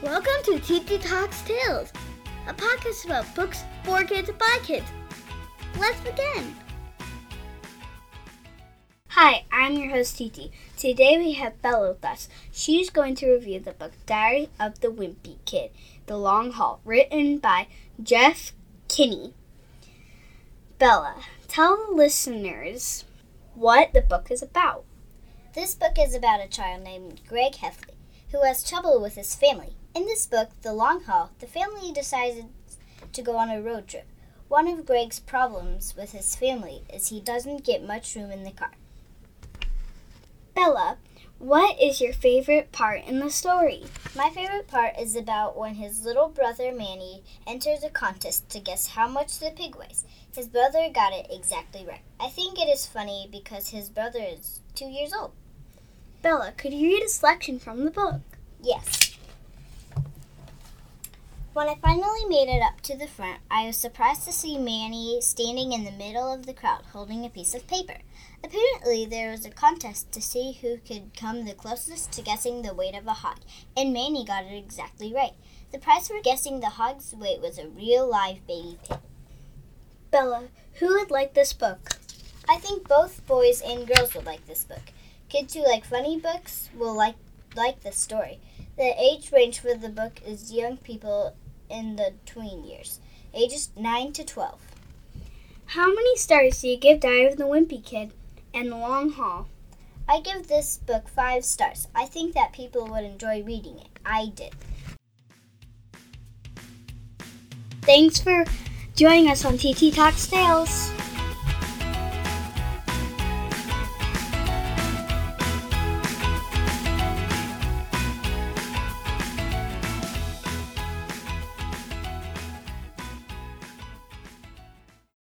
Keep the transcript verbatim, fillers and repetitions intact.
Welcome to T T Talks Tales, a podcast about books for kids by kids. Let's begin. Hi, I'm your host Titi. Today we have Bella with us. She's going to review the book Diary of the Wimpy Kid, The Long Haul, written by Jeff Kinney. Bella, tell the listeners what the book is about. This book is about a child named Greg Heffley, who has trouble with his family. In this book, The Long Haul, the family decided to go on a road trip. One of Greg's problems with his family is he doesn't get much room in the car. Bella, what is your favorite part in the story? My favorite part is about when his little brother Manny enters a contest to guess how much the pig weighs. His brother got it exactly right. I think it is funny because his brother is two years old. Bella, could you read a selection from the book? Yes. When I finally made it up to the front, I was surprised to see Manny standing in the middle of the crowd holding a piece of paper. Apparently, there was a contest to see who could come the closest to guessing the weight of a hog, and Manny got it exactly right. The prize for guessing the hog's weight was a real live baby pig. Bella, who would like this book? I think both boys and girls would like this book. Kids who like funny books will like, like this story. The age range for the book is young people in the tween years, ages nine to twelve. How many stars do you give Diary of the Wimpy Kid and The Long Haul? I give this book five stars. I think that people would enjoy reading it. I did. Thanks for joining us on T T Talks Tales.